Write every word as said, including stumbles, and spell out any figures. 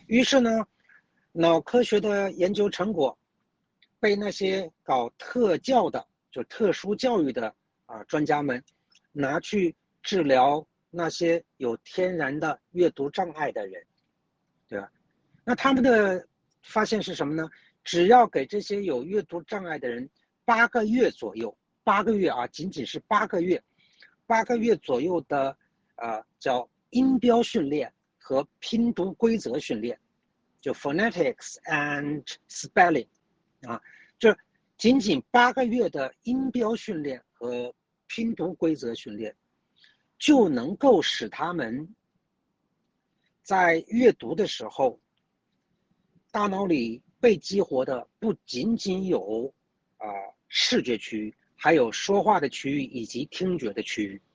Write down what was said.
于是呢，脑科学的研究成果被那些搞特教的，就特殊教育的啊专家们拿去治疗那些有天然的阅读障碍的人，对吧？那他们的发现是什么呢？只要给这些有阅读障碍的人八个月左右，八个月啊，仅仅是八个月，八个月左右的呃叫音标训练和拼读规则训练，就 phonetics and spelling 啊，这仅仅八个月的音标训练和拼读规则训练，就能够使他们在阅读的时候，大脑里被激活的不仅仅有啊、呃、视觉区域，还有说话的区域以及听觉的区域。